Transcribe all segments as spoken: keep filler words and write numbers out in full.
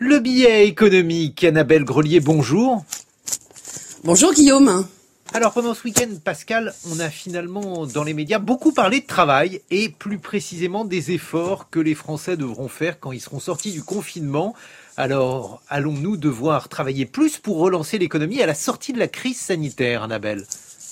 Le billet économique, Annabelle Grelier, bonjour. Bonjour Guillaume. Alors pendant ce week-end, Pascal, on a finalement dans les médias beaucoup parlé de travail et plus précisément des efforts que les Français devront faire quand ils seront sortis du confinement. Alors allons-nous devoir travailler plus pour relancer l'économie à la sortie de la crise sanitaire, Annabelle ?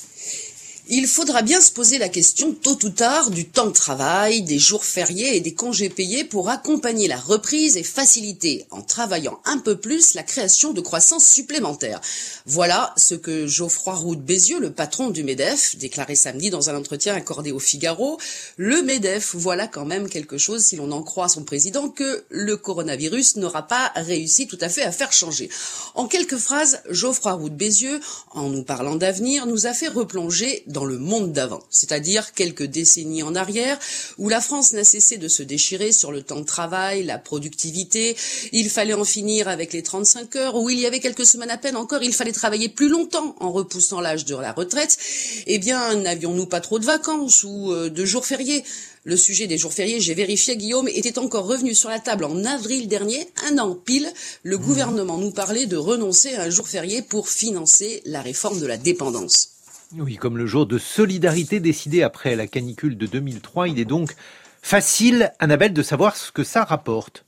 Il faudra bien se poser la question tôt ou tard du temps de travail, des jours fériés et des congés payés pour accompagner la reprise et faciliter, en travaillant un peu plus, la création de croissance supplémentaire. Voilà ce que Geoffroy Roux de Bézieux, le patron du MEDEF, déclarait samedi dans un entretien accordé au Figaro. Le MEDEF, voilà quand même quelque chose, si l'on en croit son président, que le coronavirus n'aura pas réussi tout à fait à faire changer. En quelques phrases, Geoffroy Roux de Bézieux, en nous parlant d'avenir, nous a fait replonger dans dans le monde d'avant, c'est-à-dire quelques décennies en arrière, où la France n'a cessé de se déchirer sur le temps de travail, la productivité, il fallait en finir avec les trente-cinq heures, où il y avait quelques semaines à peine encore, il fallait travailler plus longtemps en repoussant l'âge de la retraite. Eh bien, n'avions-nous pas trop de vacances ou euh, de jours fériés ? Le sujet des jours fériés, j'ai vérifié, Guillaume, était encore revenu sur la table en avril dernier, un an pile. Le mmh. gouvernement nous parlait de renoncer à un jour férié pour financer la réforme de la dépendance. Oui, comme le jour de solidarité décidé après la canicule de deux mille trois, il est donc facile, Annabelle, de savoir ce que ça rapporte.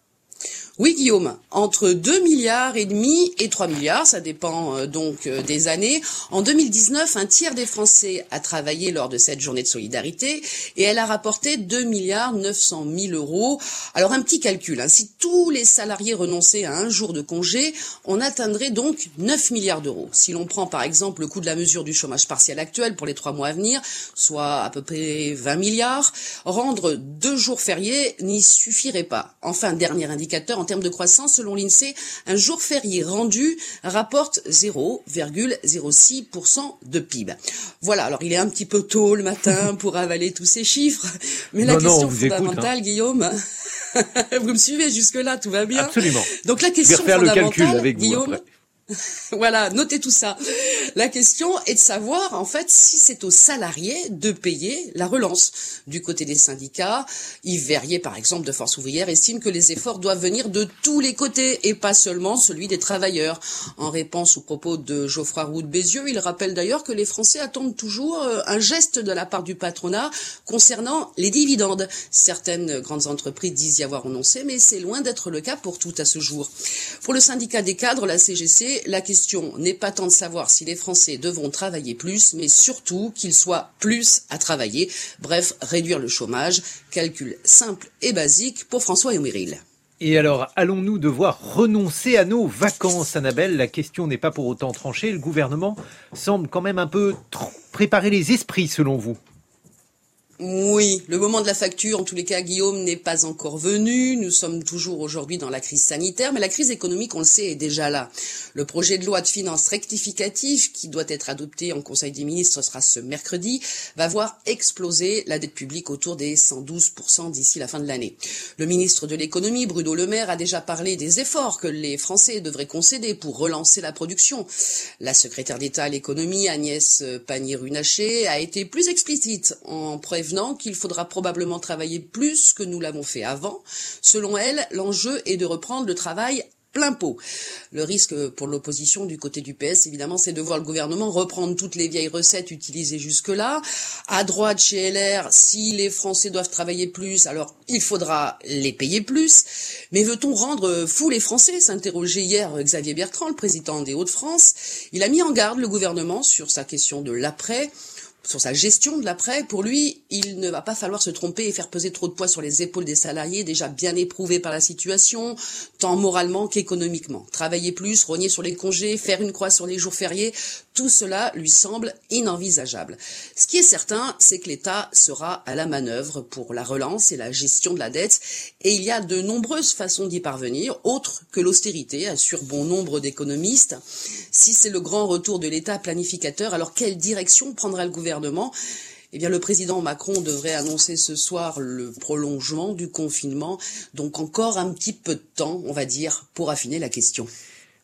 Oui, Guillaume, entre deux milliards et demi et trois milliards, ça dépend euh, donc euh, des années. En deux mille dix-neuf, un tiers des Français a travaillé lors de cette journée de solidarité et elle a rapporté deux milliards neuf cent mille euros. Alors un petit calcul, hein, si tous les salariés renonçaient à un jour de congé, on atteindrait donc neuf milliards d'euros. Si l'on prend par exemple le coût de la mesure du chômage partiel actuel pour les trois mois à venir, soit à peu près vingt milliards, rendre deux jours fériés n'y suffirait pas. Enfin, dernier indicateur, en termes de croissance, selon l'INSEE, un jour férié rendu rapporte zéro virgule zéro six pour cent de P I B. Voilà, alors il est un petit peu tôt le matin pour avaler tous ces chiffres, mais la non, question non, fondamentale, écoute, hein. Guillaume, vous me suivez jusque-là, tout va bien ? Absolument. Donc la question Je vais refaire fondamentale, le calcul avec vous Guillaume, après. Voilà, notez tout ça. La question est de savoir, en fait, si c'est aux salariés de payer la relance. Du côté des syndicats, Yves Verrier, par exemple, de Force ouvrière, estime que les efforts doivent venir de tous les côtés et pas seulement celui des travailleurs. En réponse aux propos de Geoffroy Roux de Bézieux, il rappelle d'ailleurs que les Français attendent toujours un geste de la part du patronat concernant les dividendes. Certaines grandes entreprises disent y avoir renoncé, mais c'est loin d'être le cas pour tout à ce jour. Pour le syndicat des cadres, la C G C, la question n'est pas tant de savoir si les Français devront travailler plus, mais surtout qu'ils soient plus à travailler. Bref, réduire le chômage. Calcul simple et basique pour François Emeril. Et alors, allons-nous devoir renoncer à nos vacances, Annabelle ? La question n'est pas pour autant tranchée. Le gouvernement semble quand même un peu tr- préparer les esprits, selon vous. Oui, le moment de la facture, en tous les cas, Guillaume, n'est pas encore venu. Nous sommes toujours aujourd'hui dans la crise sanitaire, mais la crise économique, on le sait, est déjà là. Le projet de loi de finances rectificatif, qui doit être adopté en Conseil des ministres, ce sera ce mercredi, va voir exploser la dette publique autour des cent douze pour cent d'ici la fin de l'année. Le ministre de l'économie, Bruno Le Maire, a déjà parlé des efforts que les Français devraient concéder pour relancer la production. La secrétaire d'État à l'économie, Agnès Pannier-Runacher, a été plus explicite en prévenant qu'il faudra probablement travailler plus que nous l'avons fait avant. Selon elle, l'enjeu est de reprendre le travail plein pot. Le risque pour l'opposition du côté du P S, évidemment, c'est de voir le gouvernement reprendre toutes les vieilles recettes utilisées jusque-là. À droite, chez L R, si les Français doivent travailler plus, alors il faudra les payer plus. Mais veut-on rendre fous les Français ? S'interrogeait hier Xavier Bertrand, le président des Hauts-de-France. Il a mis en garde le gouvernement sur sa question de l'après, sur sa gestion de l'après. Pour lui, il ne va pas falloir se tromper et faire peser trop de poids sur les épaules des salariés déjà bien éprouvés par la situation, tant moralement qu'économiquement. Travailler plus, rogner sur les congés, faire une croix sur les jours fériés, tout cela lui semble inenvisageable. Ce qui est certain, c'est que l'État sera à la manœuvre pour la relance et la gestion de la dette, et il y a de nombreuses façons d'y parvenir, autres que l'austérité, assure bon nombre d'économistes. Si c'est le grand retour de l'État planificateur, alors quelle direction prendra le gouvernement ? Eh bien, le président Macron devrait annoncer ce soir le prolongement du confinement, donc encore un petit peu de temps, on va dire, pour affiner la question.